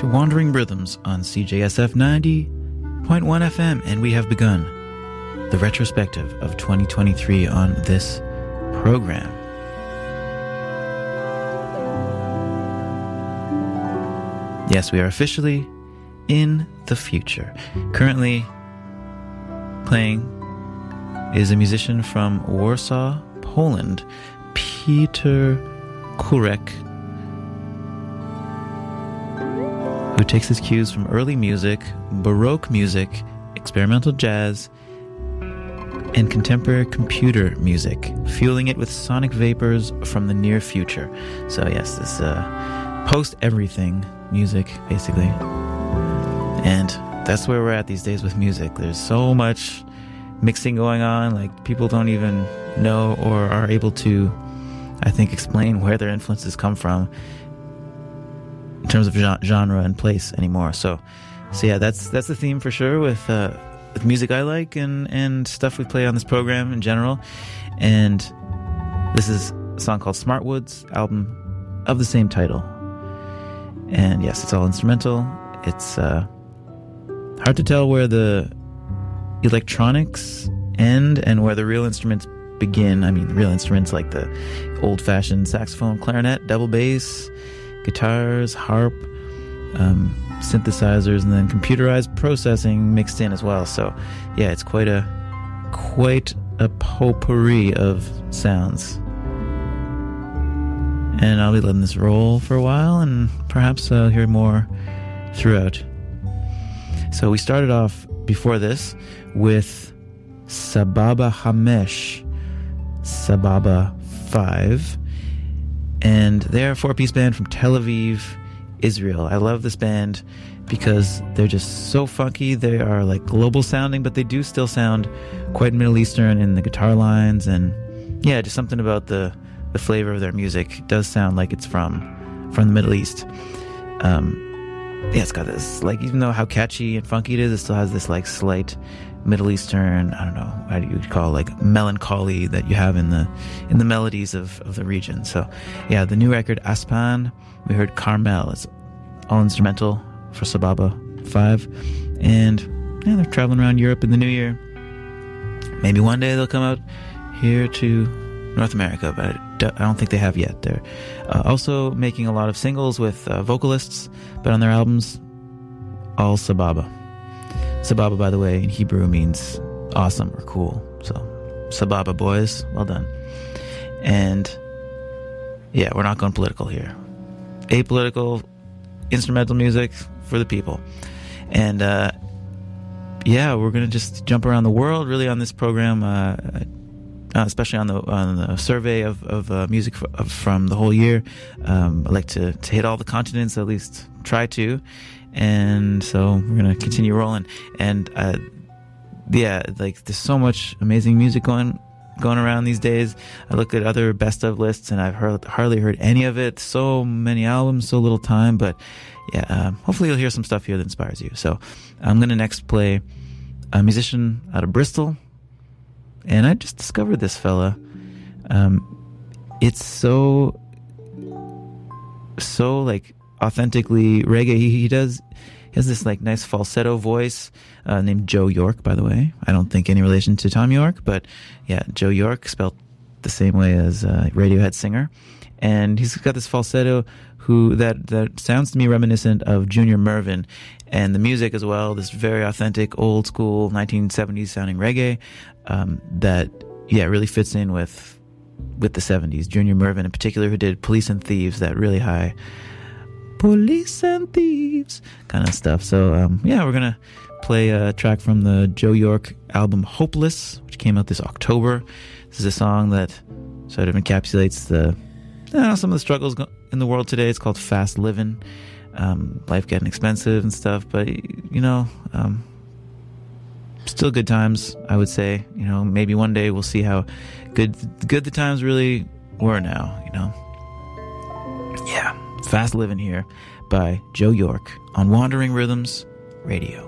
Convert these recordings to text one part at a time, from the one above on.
to Wandering Rhythms on CJSF 90.1 FM, and we have begun the retrospective of 2023 on this program. Yes, we are officially in the future. Currently playing is a musician from Warsaw, Poland, Peter Kurek, who takes his cues from early music, Baroque music, experimental jazz, and contemporary computer music, fueling it with sonic vapors from the near future. So yes, this post-everything music, basically. And that's where we're at these days with music. There's so much mixing going on, like people don't even know or are able to, I think, explain where their influences come from in terms of genre and place anymore. So yeah, that's the theme for sure with music I like and stuff we play on this program in general. And this is a song called Smartwoods, album of the same title. And yes, it's all instrumental. It's hard to tell where the electronics end and where the real instruments begin. I mean, the real instruments like the old-fashioned saxophone, clarinet, double bass, guitars, harp, synthesizers, and then computerized processing mixed in as well. So yeah, it's quite a potpourri of sounds. And I'll be letting this roll for a while, and perhaps I'll hear more throughout. So we started off before this with Sababa Hamesh, Sababa 5, and they're a 4-piece band from Tel Aviv, Israel. I love this band because they're just so funky. They are like global sounding, but they do still sound quite Middle Eastern in the guitar lines, and yeah, just something about the flavor of their music. It does sound like it's from the Middle East. Yeah, it's got this, like, even though how catchy and funky it is, it still has this like slight Middle Eastern, I don't know, how do you call it, like melancholy that you have in the melodies of the region. So yeah, the new record Aspan, we heard Carmel. It's all instrumental for Sababa 5, and yeah, they're traveling around Europe in the new year. Maybe one day they'll come out here to North America, but I don't think they have yet. They're also making a lot of singles with vocalists, but on their albums, all Sababa. Sababa, by the way, in Hebrew means awesome or cool. So, Sababa boys, well done. And yeah, we're not going political here. Apolitical, instrumental music for the people. And yeah, we're going to just jump around the world really on this program, especially on the survey of music from the whole year. I like to hit all the continents, at least try to. And so we're going to continue rolling. And yeah, like there's so much amazing music going around these days. I look at other best of lists and I've hardly heard any of it. So many albums, so little time. But yeah, hopefully you'll hear some stuff here that inspires you. So I'm going to next play a musician out of Bristol. And I just discovered this fella. It's so like authentically reggae. He has this like nice falsetto voice, named Joe York, by the way. I don't think any relation to Tom York, but yeah, Joe York, spelled the same way as Radiohead singer. And he's got this falsetto that sounds to me reminiscent of Junior Murvin, and the music as well, this very authentic, old school 1970s sounding reggae, that yeah really fits in with the 70s. Junior Murvin in particular, who did Police and Thieves, that really high Police and Thieves kind of stuff. So yeah, we're gonna play a track from the Joe York album Hopeless, which came out this October. This is a song that sort of encapsulates some of the struggles in the world today. It's called Fast Living. Life getting expensive and stuff, but still good times, I would say. Maybe one day we'll see how good the times really were now. Yeah, Fast Living here by Joe York on Wandering Rhythms Radio.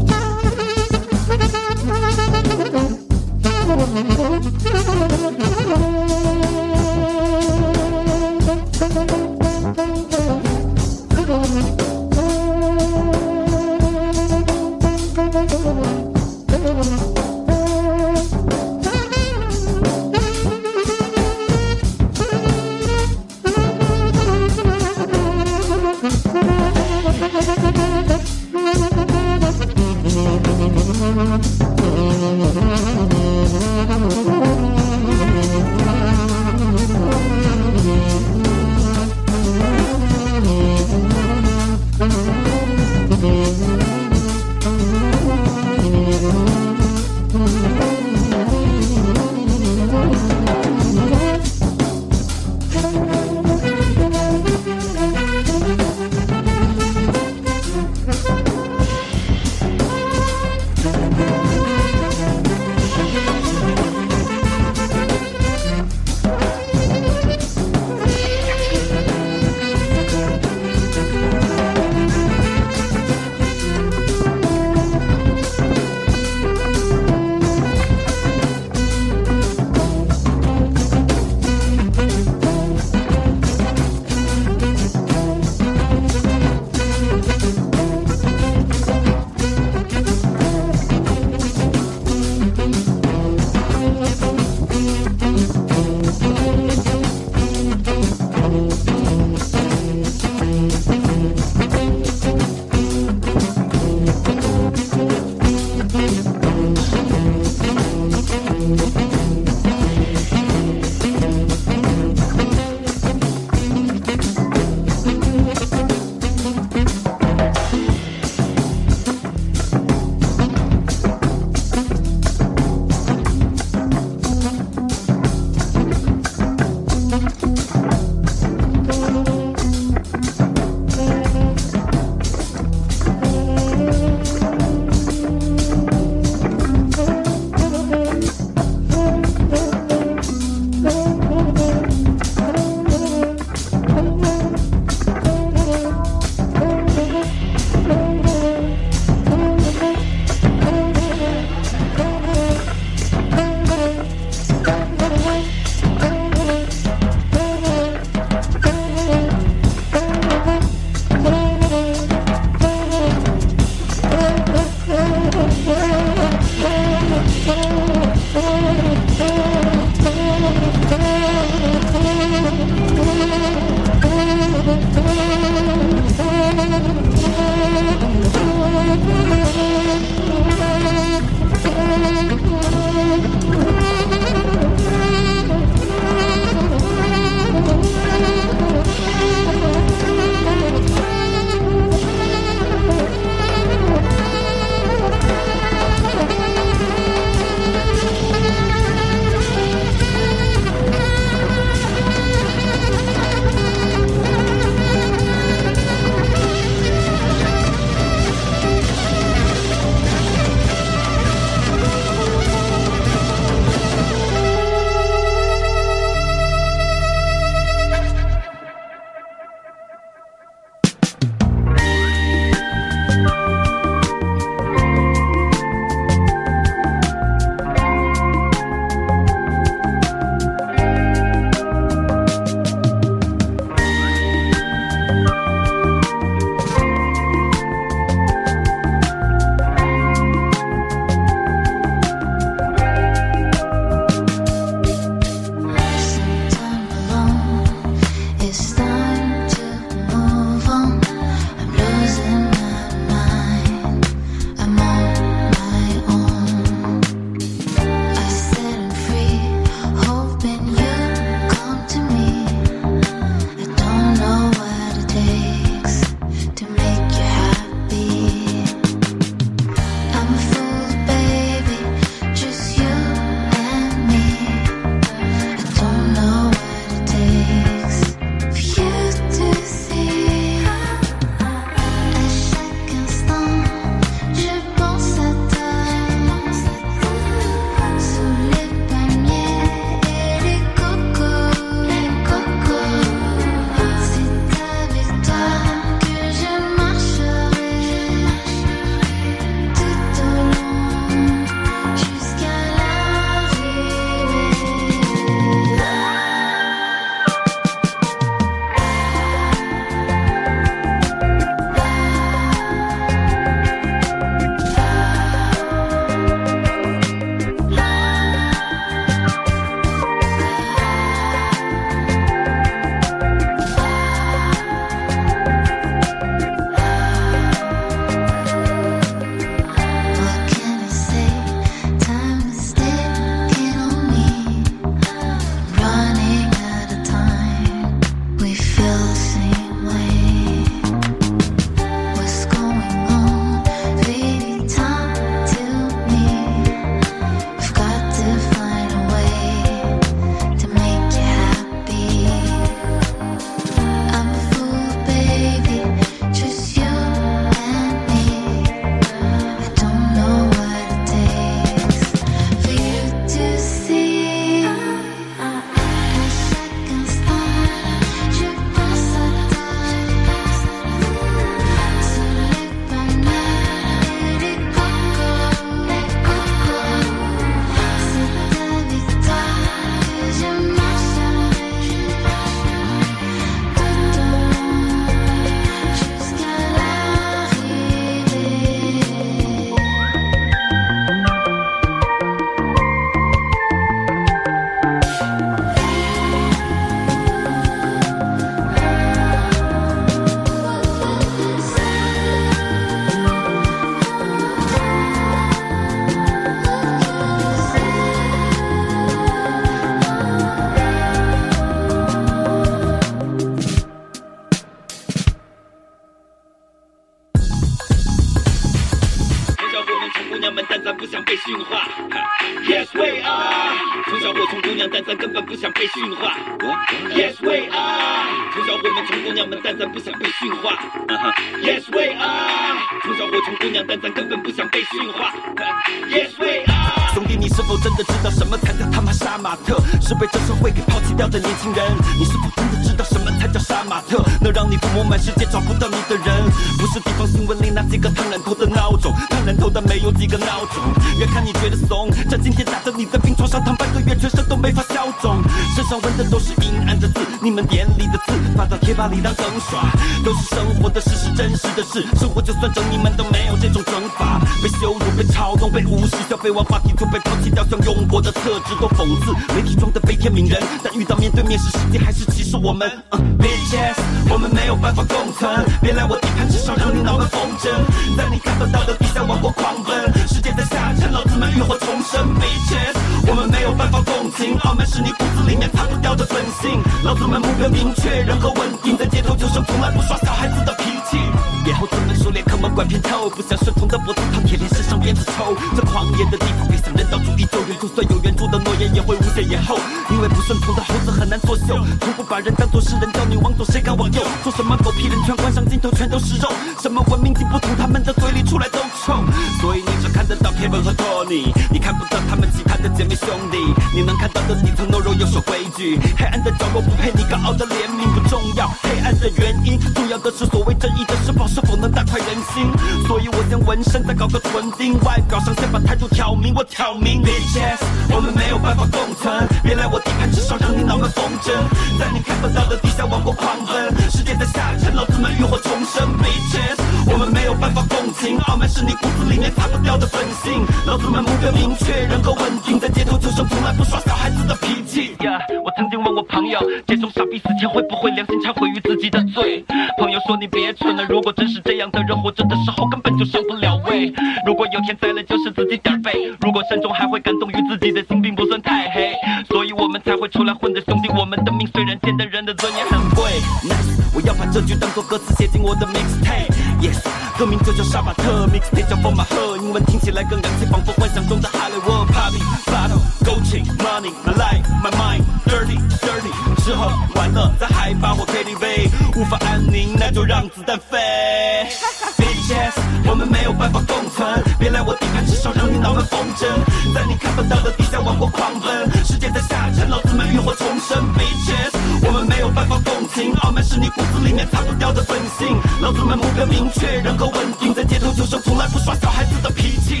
想被驯化。Yes we are， 从小火从姑娘，但咱根本不想被驯化。Yes we are， 从小火们从姑娘们，但咱不想被驯化。Yes we are， 从小火从姑娘，但咱根本不想被驯化。Yes we are， 兄弟，你是否真的知道什么才叫他妈杀马特？是被这社会给抛弃掉的年轻人。你是否真的知道什么才叫杀马特？能让你抚摸满世界找不到你的人，不是地方新闻里那几个烫染头的孬种，烫染头的没有几个孬种。别看你觉得怂，这今天打得你在病床上躺半个月，全身都没法消肿。身上纹的都是阴暗的字，你们眼里的字发到贴吧里当梗耍，都是生活的事，是真实的事。生活就算整，你们都没有这种整法。被羞辱，被嘲弄，被无视，消费完话题就被抛弃掉，像用过的特质都讽刺。媒体装的悲天悯人，但遇到面对面时，世界还是歧视我们。Bitches， 我们没有办法共存，别来我地盘，至少让你脑门风筝。在你看不到的地下王国狂奔，世界在下沉，老子们浴火重生。Bitches， 我们没有办法共情，傲慢是你骨子里面擦不掉的本性。老子们目标明确，人格稳定，在街头求生，从来不耍小孩子的脾气。野猴子们熟练，坑蒙拐骗透，不像顺从的脖子烫铁链，身上鞭子抽。这狂野的地方，别想人道主义救援，就算有援助的诺言，也会无限延后。因为不顺从的猴子很难作秀，从不把人当作是人，叫你往左，谁敢往右？说什么狗屁人权，关上镜头全都是肉。什么文明进步，从他们的嘴里出来都臭。所以你只看得到 Kevin 和 Tony， 你看不到他们其他的姐妹兄弟。你能看到的底层懦弱又守规矩，黑暗的角落不配你高傲的怜悯，不重要黑暗的原因，重要的是所谓正义的施暴是否能大快人心。所以我先纹身，再搞个臀钉，外表上先把态度挑明。我挑明 Bitches， 我们没有办法共存，别来我地盘，至少让你脑门风筝。在你看不到的地下王国狂奔，世界在下沉，老子们浴火重生。Bitches， 我们没有办法共情，傲慢是你骨子里面擦不掉的本性。老子们目标明确，人格稳定，在街头求生，从来不耍小孩子的脾气。我曾经问我朋友，这种傻逼死前会不会良心忏悔于自己的罪？朋友说你别蠢了，如果真是这样的人，活着的时候根本就上不了位。如果有天栽了，就是自己点儿背。如果慎重，还会感动于自己的心并不算太黑，所以我们才会出来混的兄弟。我们的命虽然贱，但人的尊严很贵。Nice， 我要把这句当作歌词写进我的 mixtape。Yes， 歌名就叫杀马特 ，mixtape 叫 For My Hood， 英文听起来更洋气，仿佛幻想中的 Hollywood。Party，battle，gold chain，money，my life，my mind，dirty，dirty， 吃喝玩乐在海拔或 KTV， 无法安宁，那就让子弹飞。Bitches， 我们没有办法共存，别来我地盘，至少让你脑门风筝。在你看不到的地下王国狂奔，世界在下沉，老子们浴火重生。Bitches， 我们没有办法共情，傲慢是你骨子里面擦不掉的本性。老子们目标明确，人格稳定，在街头求生，从来不耍小孩子的脾气。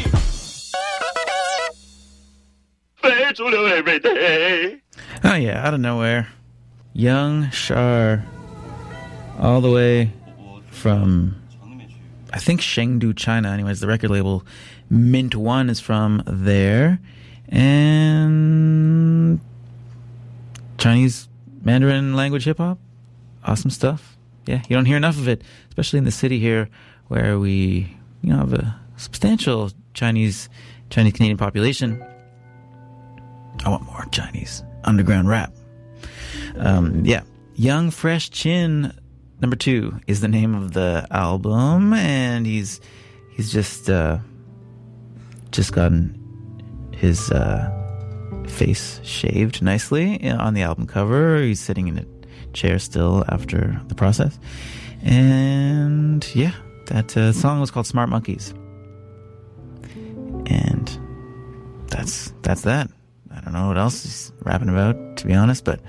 非主流 every day。 Oh yeah, out of nowhere, Young Shar, all the way from, I think, Chengdu, China. Anyways, the record label Mint One is from there, and Chinese Mandarin language hip hop, awesome stuff. Yeah, you don't hear enough of it, especially in the city here, where we, have a substantial Chinese Canadian population. I want more Chinese underground rap. Yeah, Young Fresh Chin number 2 is the name of the album, and he's just gotten his face shaved nicely on the album cover. He's sitting in a chair still after the process, and yeah, that song was called Smart Monkeys, and that's that. I don't know what else he's rapping about, to be honest, but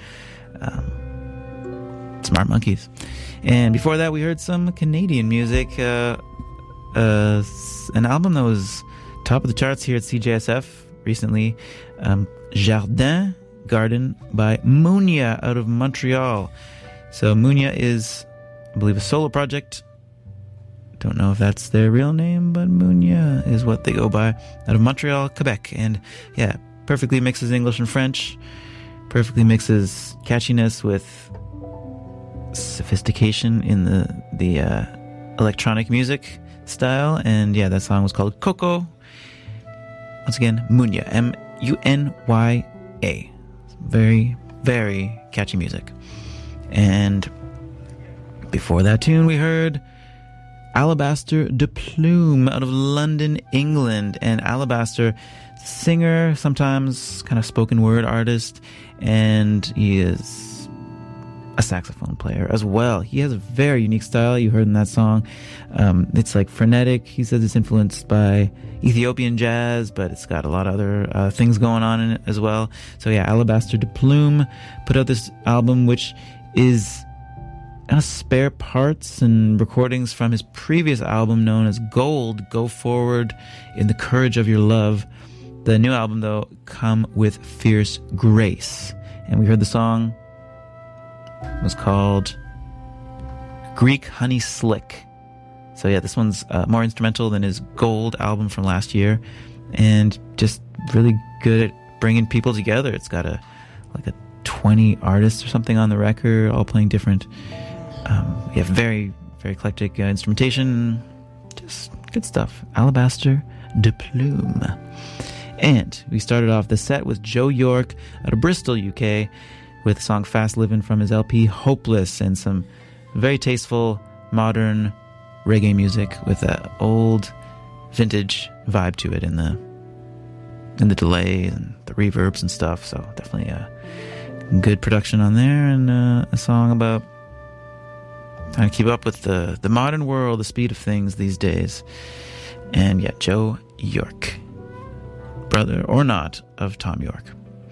Smart Monkeys. And before that, we heard some Canadian music, an album that was top of the charts here at CJSF recently, Jardin Garden by Munya out of Montreal. So Munya is, I believe, a solo project. Don't know if that's their real name, but Munya is what they go by, out of Montreal, Quebec. And yeah, perfectly mixes English and French, perfectly mixes catchiness with sophistication in the electronic music style. And yeah, that song was called Coco. Once again, Munya, M-U-N-Y-A. Very, very catchy music. And before that tune, we heard Alabaster de Plume out of London, England. And Alabaster, singer, sometimes kind of spoken word artist, and he is a saxophone player as well. He has a very unique style. You heard in that song. It's like frenetic. He says it's influenced by Ethiopian jazz, but it's got a lot of other things going on in it as well. So yeah, Alabaster de Plume put out this album, which is spare parts and recordings from his previous album known as Gold, Go Forward in the Courage of Your Love. The new album, though, come with Fierce Grace. And we heard the song was called Greek Honey Slick. So yeah, this one's more instrumental than his Gold album from last year, and just really good at bringing people together. It's got a 20 artists or something on the record, all playing different. Very, very eclectic instrumentation. Just good stuff. Alabaster de Plume. And we started off the set with Joe York out of Bristol, UK, with the song Fast Livin' from his LP Hopeless, and some very tasteful modern reggae music with an old vintage vibe to it in the delay and the reverbs and stuff. So definitely a good production on there, and a song about trying to keep up with the modern world, the speed of things these days. And yeah, Joe York, brother or not of Tom York.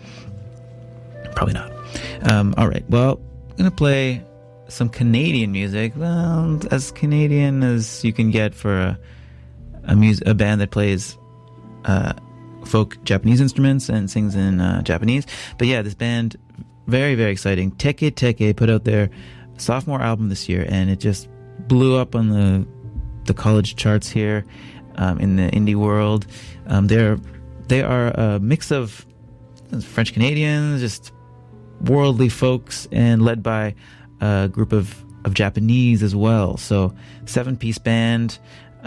Probably not. All right, well, I'm going to play some Canadian music. Well, as Canadian as you can get for a band that plays folk Japanese instruments and sings in Japanese. But yeah, this band, very, very exciting. Teke Teke put out their sophomore album this year, and it just blew up on the college charts here in the indie world. They are a mix of French Canadians, just worldly folks, and led by a group of Japanese as well. So 7-piece band,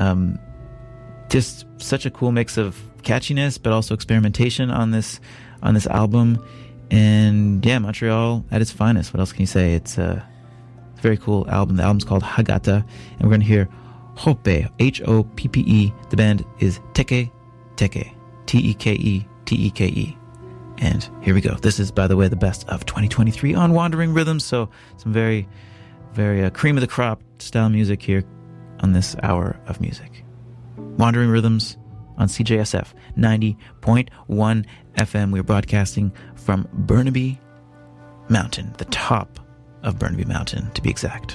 just such a cool mix of catchiness but also experimentation on this album. And yeah, Montreal at its finest. What else can you say? It's a very cool album. The album's called Hagata, and we're going to hear Hoppe, Hoppe. The band is Teke Teke, Teke Teke. And here we go. This is, by the way, the best of 2023 on Wandering Rhythms. So some very, very cream of the crop style music here on this hour of music. Wandering Rhythms on CJSF 90.1 FM. We're broadcasting from Burnaby Mountain, the top of Burnaby Mountain, to be exact.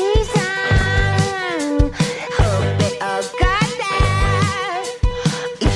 If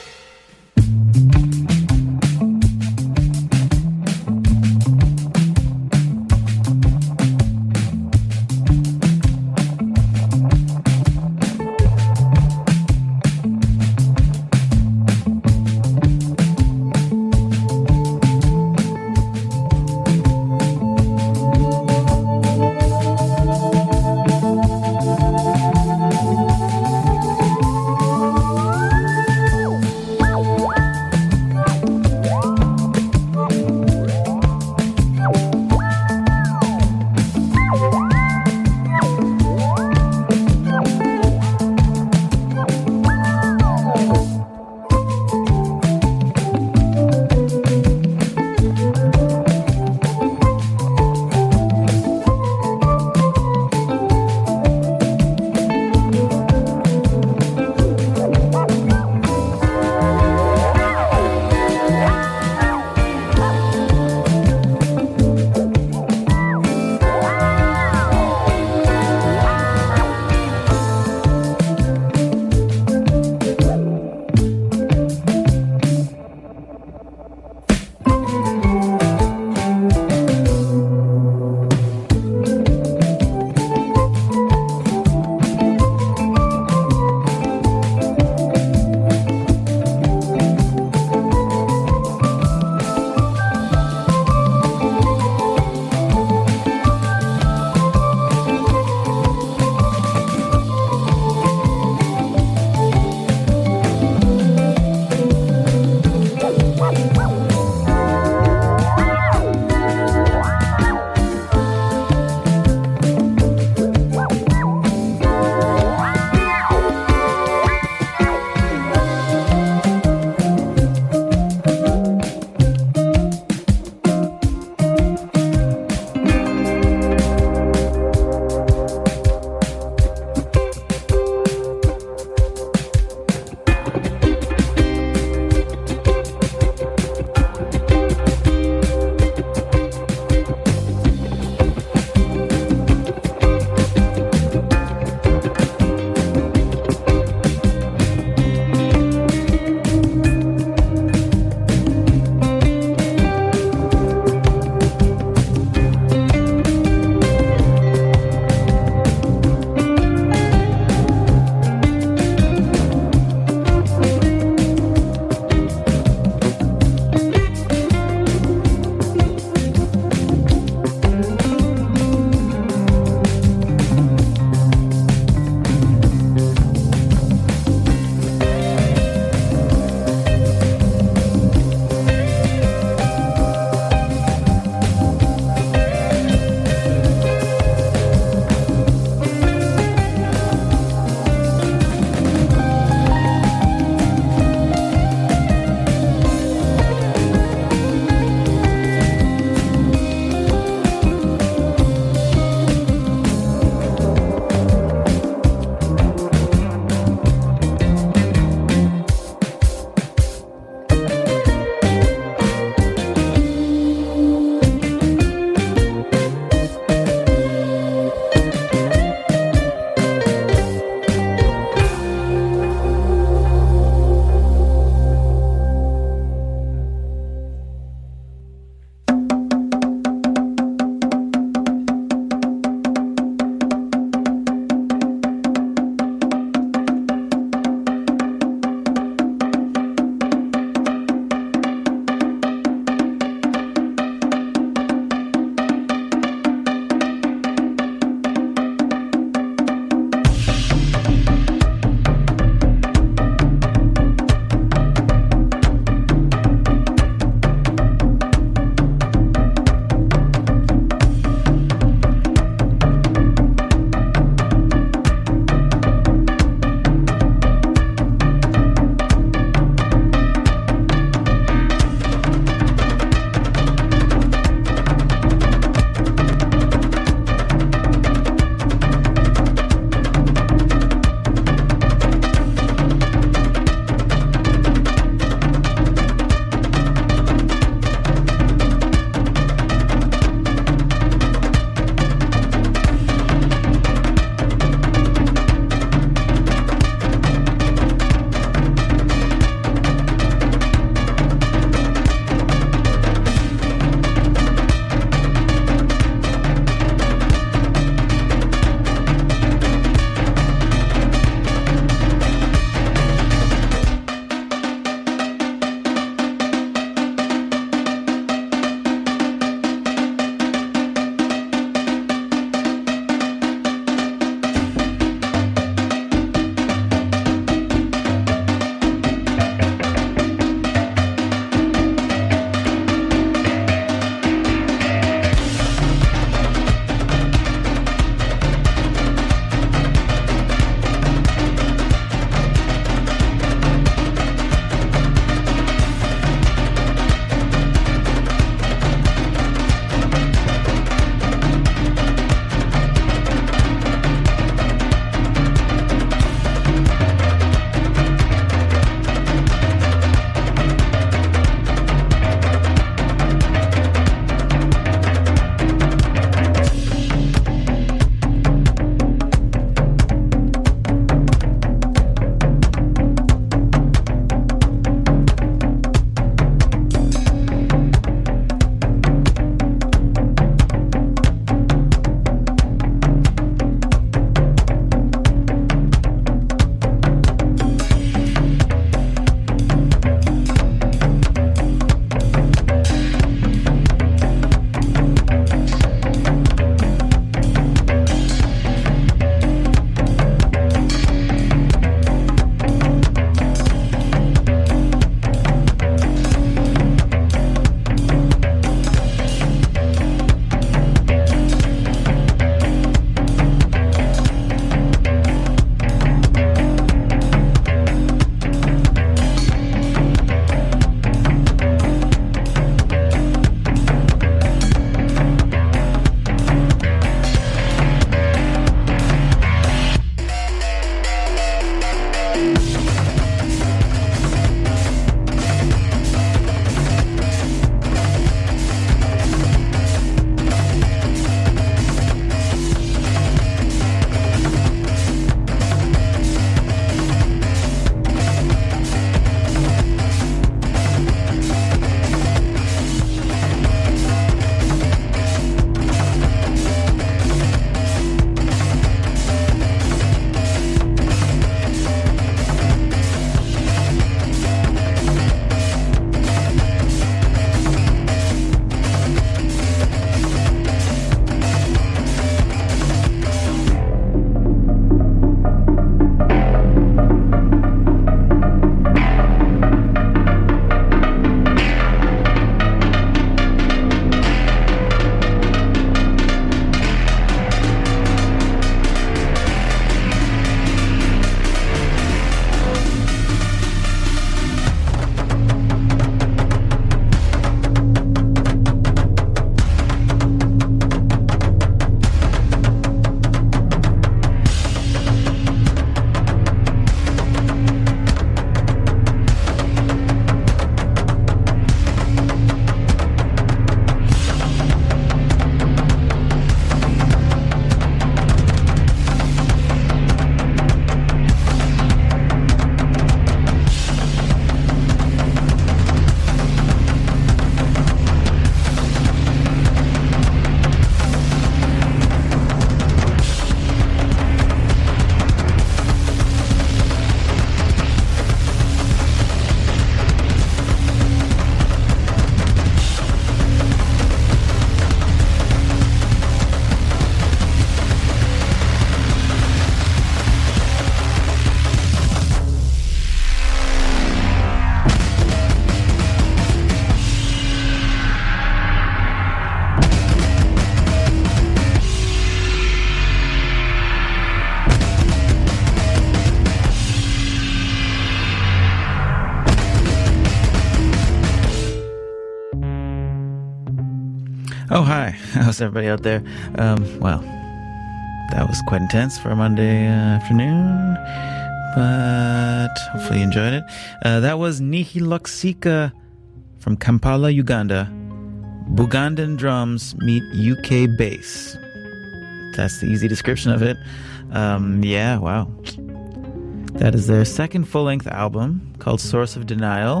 Oh, hi. How's everybody out there? Well, that was quite intense for a Monday afternoon, but hopefully you enjoyed it. That was Nihiloxika from Kampala, Uganda. Bugandan drums meet UK bass. That's the easy description of it. Yeah, wow. That is their second full-length album called Source of Denial.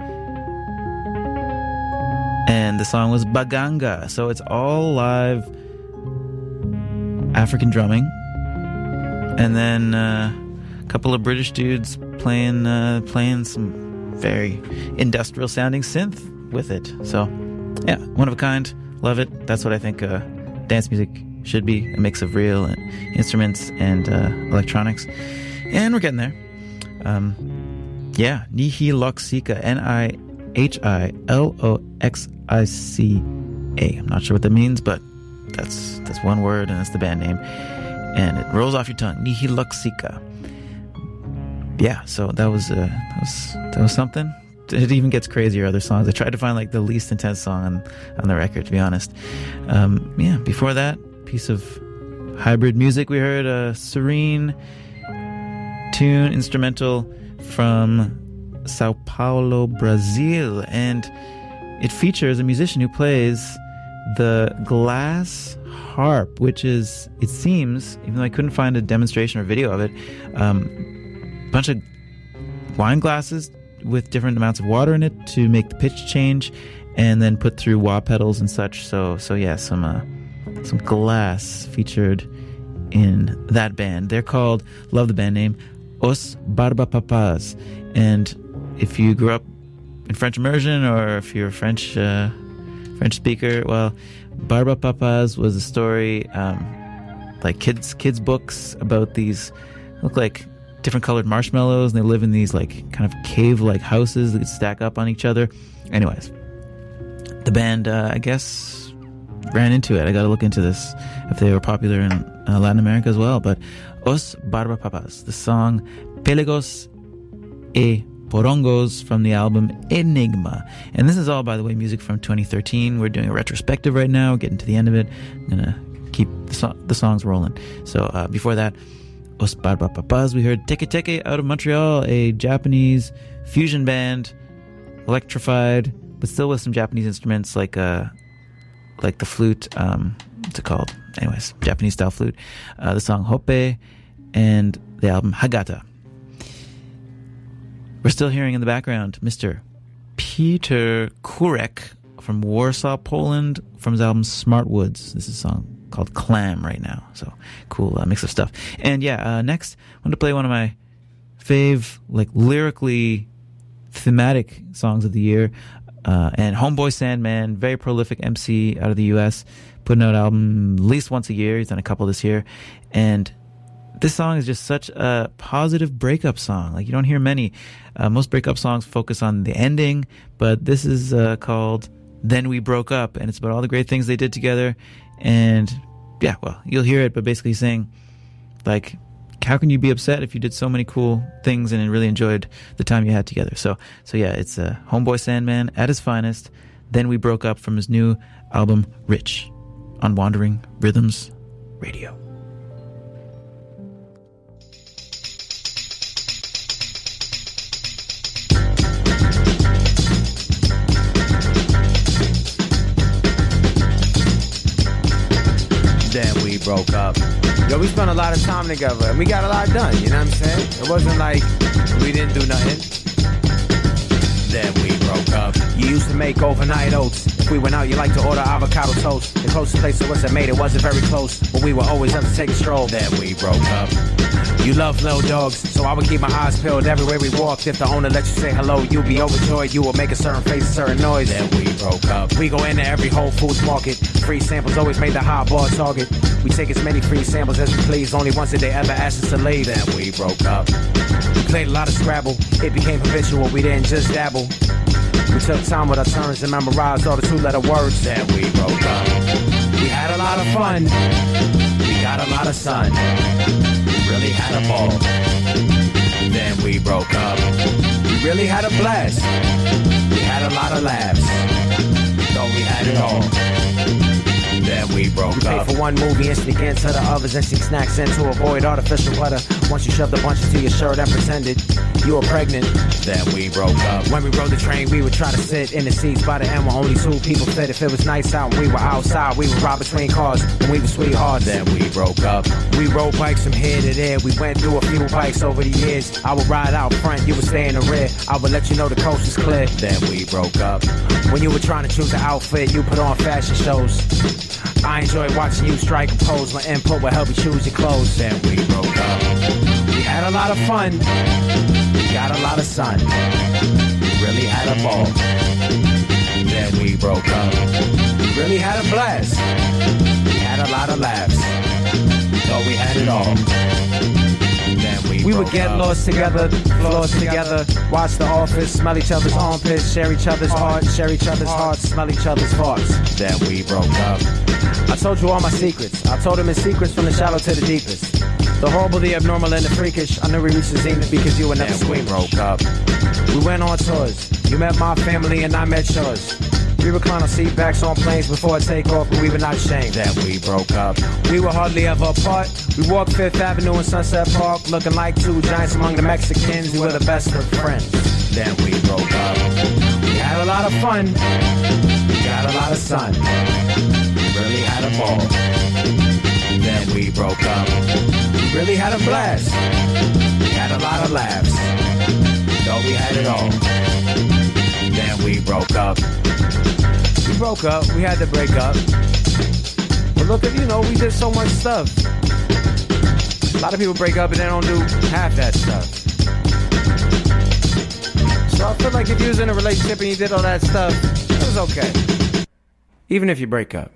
And the song was Baganga. So it's all live African drumming. And then a couple of British dudes playing some very industrial sounding synth with it. So yeah, one of a kind. Love it. That's what I think dance music should be. A mix of real instruments and electronics. And we're getting there. Yeah, Nihiloxika, Nihiloxica. I'm not sure what that means, but that's one word, and that's the band name. And it rolls off your tongue, Nihiloxika. Yeah, so that was something. It even gets crazier, other songs. I tried to find like the least intense song on the record, to be honest. Yeah, before that, piece of hybrid music, we heard a serene tune, instrumental from Sao Paulo, Brazil, and it features a musician who plays the glass harp, which is, it seems, even though I couldn't find a demonstration or video of it, a bunch of wine glasses with different amounts of water in it to make the pitch change, and then put through wah pedals and such. So yeah, some glass featured in that band. They're called, love the band name, Os Barbapapas. And if you grew up in French immersion, or if you're a French speaker, well, Barbapapas was a story, like kids books about these, look like different colored marshmallows, and they live in these like kind of cave-like houses that stack up on each other. Anyways, the band, I guess, ran into it. I got to look into this, if they were popular in Latin America as well. But Os Barbapapas, the song Pelegos e Porongos from the album Enigma. And this is all, by the way, music from 2013. We're doing a retrospective right now, getting to the end of it. I'm going to keep the songs rolling. So before that, Os Barbapapas, we heard Teke Teke out of Montreal, a Japanese fusion band, electrified, but still with some Japanese instruments like the flute, what's it called? Anyways, Japanese style flute. The song Hoppe, and the album Hagata. We're still hearing in the background Mr. Peter Kurek from Warsaw, Poland, from his album Smart Woods. This is a song called Clam right now. So cool mix of stuff. And yeah, next I want to play one of my fave, like lyrically thematic songs of the year. And Homeboy Sandman, very prolific MC out of the US, putting out an album at least once a year. He's done a couple this year. And this song is just such a positive breakup song. Like, you don't hear many. Most breakup songs focus on the ending, but this is called Then We Broke Up, and it's about all the great things they did together. And yeah, well, you'll hear it, but basically saying, like, how can you be upset if you did so many cool things and really enjoyed the time you had together? So yeah, it's Homeboy Sandman at his finest. Then We Broke Up from his new album Rich on Wandering Rhythms Radio. Then we broke up. Yo, we spent a lot of time together, and we got a lot done, you know what I'm saying? It wasn't like we didn't do nothing. Then we broke up. You used to make overnight oats. If we went out, you like to order avocado toast. The closest place to us that made it wasn't very close, but we were always up to take a stroll. Then we broke up. You love little dogs, so I would keep my eyes peeled everywhere we walked. If the owner let you say hello, you'd be overjoyed. You would make a certain face, a certain noise. Then we broke up. We go into every Whole Foods market. Free samples always made the hot bar target. We take as many free samples as we please. Only once did they ever ask us to leave. Then we broke up. We played a lot of Scrabble. It became habitual. We didn't just dabble. We took time with our turns and memorized all the two-letter words. Then we broke up. We had a lot of fun. We got a lot of sun. We really had a ball. Then we broke up. We really had a blast. We had a lot of laughs. We thought we had it all. then we broke up. Pay for one movie, instinct into the others, instinct snacks in to avoid artificial butter. Once you shoved a bunch into your shirt and pretended you were pregnant, then we broke up. When we rode the train, we would try to sit in the seats by the end where only two people fit. If it was nice out and we were outside, we would ride between cars and we were sweethearts, then we broke up. We rode bikes from here to there, we went through a few bikes over the years. I would ride out front, you would stay in the rear. I would let you know the coast is clear, then we broke up. When you were trying to choose an outfit, you put on fashion shows. I enjoyed watching you strike a pose. My input would help you choose your clothes, then we broke up. We had a lot of fun, we got a lot of sun, we really had a ball, then we broke up. We really had a blast, we had a lot of laughs, thought we had it all. We would get lost together, watch The Office, smell each other's armpits, share each other's hearts, share each other's hearts, smell each other's farts. Then we broke up. I told you all my secrets. I told them in secrets from the shallow to the deepest. The horrible, the abnormal, and the freakish. I knew we reached the zenith because you were never screaming. We broke up. We went on tours. You met my family and I met yours. We reclined on seat backs on planes before takeoff, but we were not ashamed. Then we broke up. We were hardly ever apart. We walked Fifth Avenue in Sunset Park, looking like two giants among the Mexicans. We were the best of friends. Then we broke up. We had a lot of fun. We got a lot of sun. We really had a ball. Then we broke up. We really had a blast. We had a lot of laughs. Thought we had it all. Then we broke up. We broke up, we had to break up. But look at, we did so much stuff. A lot of people break up and they don't do half that stuff. So I feel like if you was in a relationship and you did all that stuff, it was okay. Even if you break up.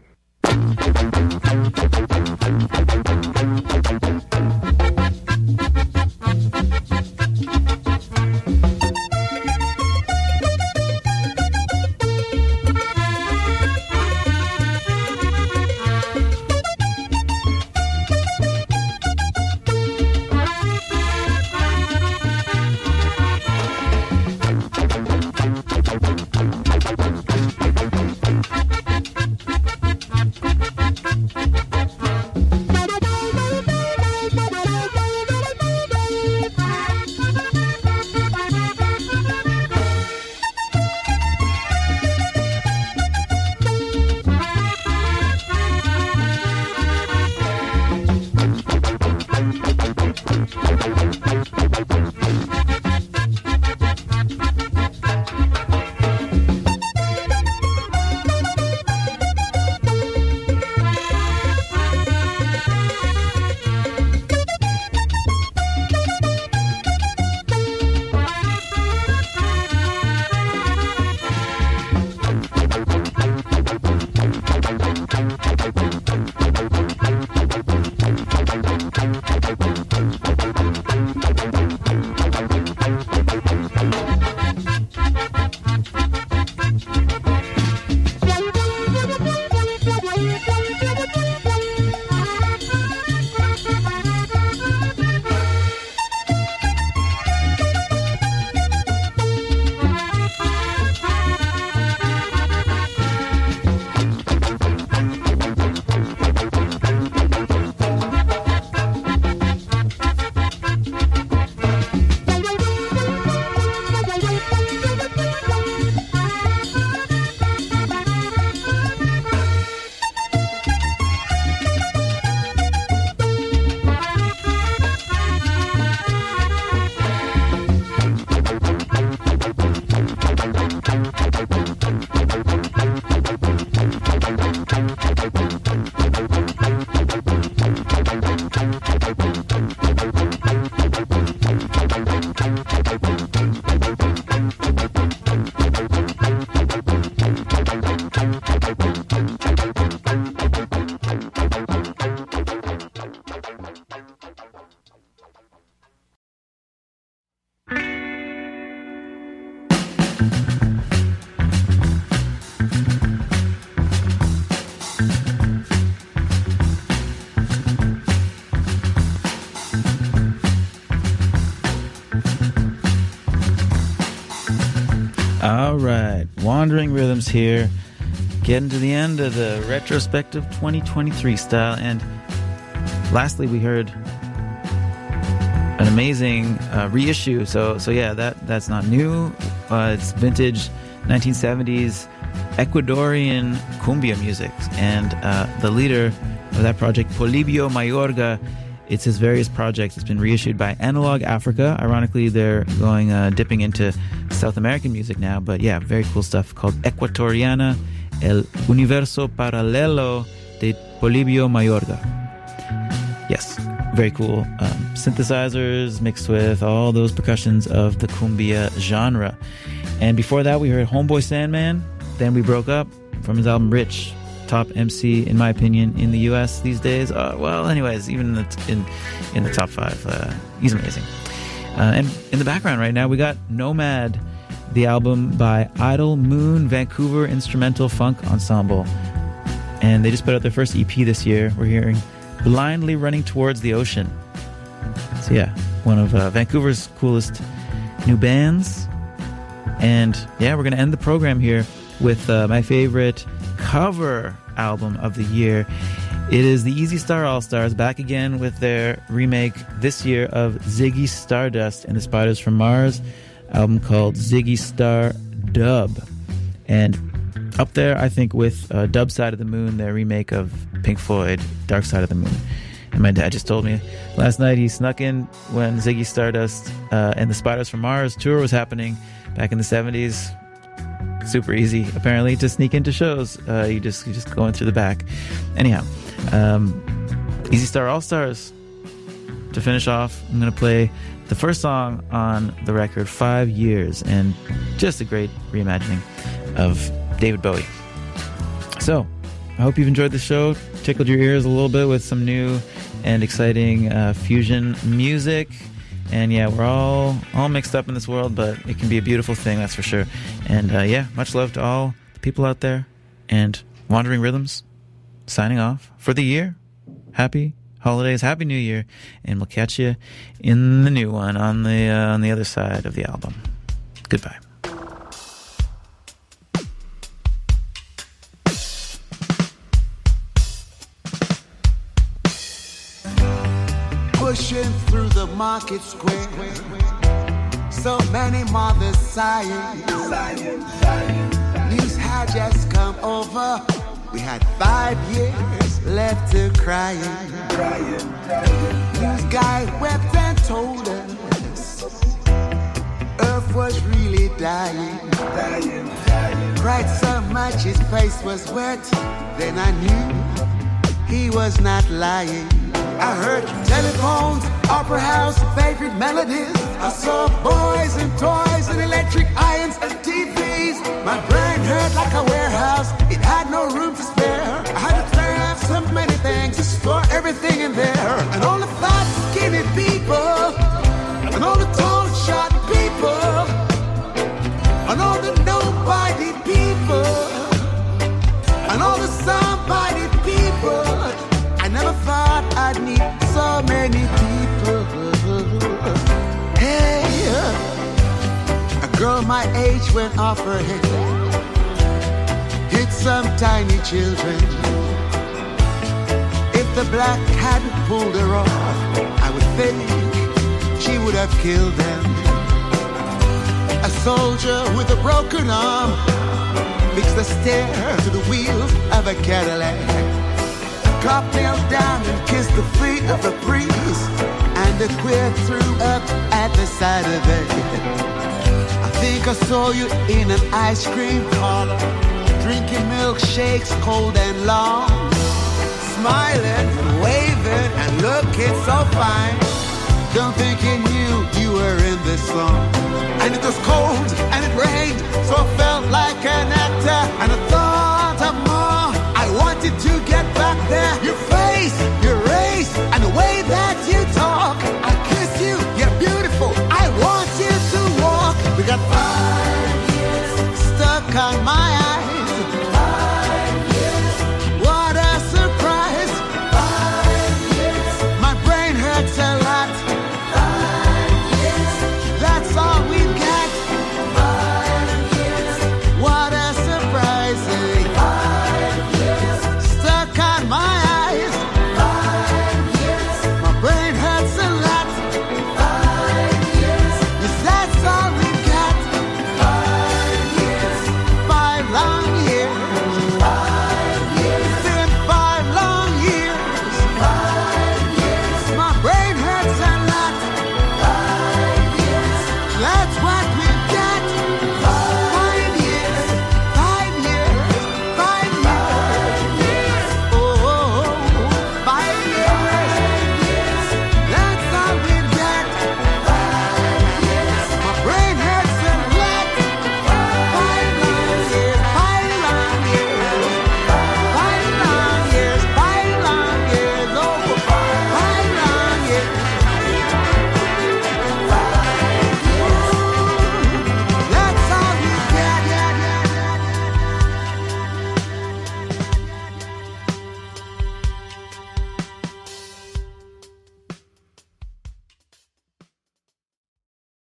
All right, Wandering Rhythms here getting to the end of the retrospective 2023 style. And lastly, we heard an amazing reissue. So yeah, that's not new. It's vintage 1970s Ecuadorian cumbia music. And the leader of that project, Polibio Mayorga, it's his various projects. It's been reissued by Analog Africa. Ironically, they're going dipping into South American music now. But yeah, very cool stuff called Ecuatoriana, El Universo Paralelo de Polibio Mayorga. Yes, very cool. Synthesizers mixed with all those percussions of the cumbia genre. And before that, we heard Homeboy Sandman. Then we broke up from his album Rich. Top MC, in my opinion, in the U.S. these days. Well, anyways, even in the top 5. He's amazing. And in the background right now, we got Nomad, the album by Idle Moon Vancouver Instrumental Funk Ensemble. And they just put out their first EP this year. We're hearing Blindly Running Towards the Ocean. So yeah, one of Vancouver's coolest new bands. And yeah, we're going to end the program here with my favorite cover album of the year. It is the Easy Star All-Stars back again with their remake this year of Ziggy Stardust and the Spiders from Mars, album called Ziggy Star Dub. And up there, I think, with Dub Side of the Moon, their remake of Pink Floyd, Dark Side of the Moon. And my dad just told me last night he snuck in when Ziggy Stardust and the Spiders from Mars tour was happening back in the 70s. Super easy, apparently, to sneak into shows. You just go in through the back. Anyhow, Easy Star All-Stars. To finish off, I'm going to play the first song on the record, 5 Years, and just a great reimagining of David Bowie. So, I hope you've enjoyed the show, tickled your ears a little bit with some new and exciting fusion music. And yeah, we're all mixed up in this world, but it can be a beautiful thing, that's for sure. And yeah, much love to all the people out there. And Wandering Rhythms, signing off for the year. Happy holidays, Happy New Year, and we'll catch you in the new one on the other side of the album. Goodbye. Pushing through the market square, so many mothers sighing. News had just come over. We had 5 years left to crying. News guy wept and told us Earth was really dying. Cried so much his face was wet. Then I knew he was not lying. I heard telephones, opera house, favorite melodies. I saw boys and toys and electric irons and TVs. My brain hurt like a warehouse. It had no room to spare. I had to clear out so many things to store everything in there. And all the fat, skinny people, and all the tall, short people, and all the nobody people, and all the somebody people. I never thought I'd meet so many people. Hey, a girl my age went off her head, hit some tiny children. If the black hadn't pulled her off, I would think she would have killed them. A soldier with a broken arm fixed the stair to the wheels of a Cadillac. Cop knelt down and kissed the feet of the priest, and the queer threw up at the side of it. I think I saw you in an ice cream parlor, drinking milkshakes cold and long, smiling and waving and looking so fine. Don't think you knew you were in this song. And it was cold and it rained, so I felt like an actor, and I thought of more. I wanted to get back there. Your face, your race, and the way that you talk. I kiss you, you're beautiful. I want you to walk. We got 5 years stuck on